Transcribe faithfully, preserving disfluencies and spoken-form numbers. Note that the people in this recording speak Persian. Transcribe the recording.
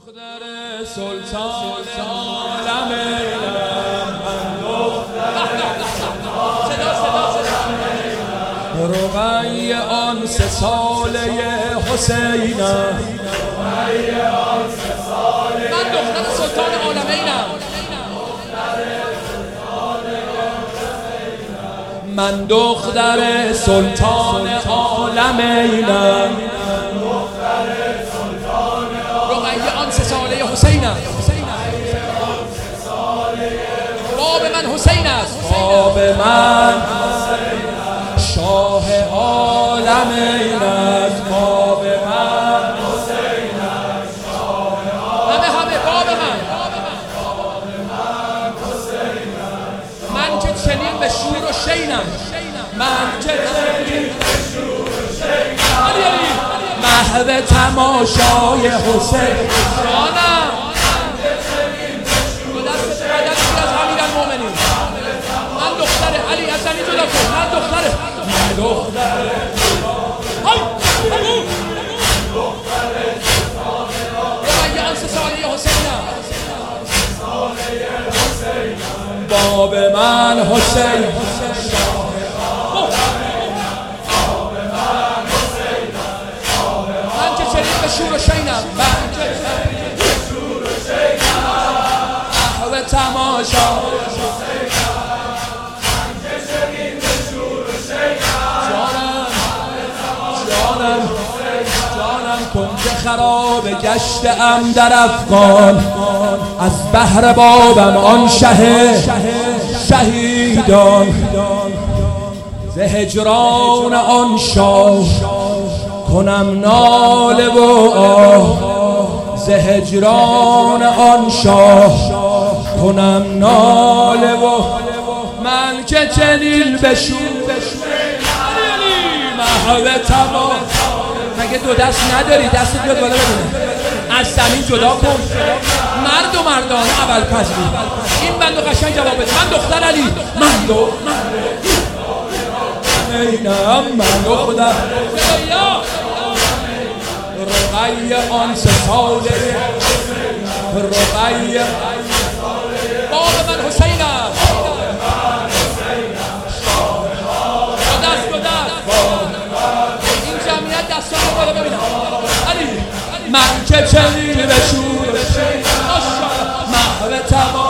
دختر سلطان عالمینم، من دختر رقی آن سه ساله حسینم، من دختر سلطان عالمینم، من دختر سلطان عالمینم، رقی آن سه ساله حسینم، باب من حسین است، باب من شاه عالمین است، باب من حسین است، شاه عالمین، همه همه باب من، من که چنین به شور و شینم، من که چنین به شور و شینم، محو تماشای حسین جانم، دو دست مدد از امیرالمومنین، من دختر علی از زنی جدا کن، من دختر من دختر رقی آن سه ساله حسینم، باب من حسین، من که چنین به شور و شینم، من که چنین به شور و شینم، محو تماشا کنج خراب گشتم در افغان، از بهر بابم آن شه شهیدان، ز هجران آن شاه کنم ناله و آه، ز هجران آن شاه کنم ناله و من که چنین بشور محو تمام. مگه دو دست نداری؟ دست بیاد بالا ببینه، از زمین جدا کن، مرد و مردانه اول پذیر، این بندو قشنگ جواب بده، من دختر علی، من دو اینم، من دختر رقی آن سه ساله، رقی باب من حسین است، دو دست دو دست این جمعیت دستان رو بالا ببینم، علی من که چنین به شور محو تمام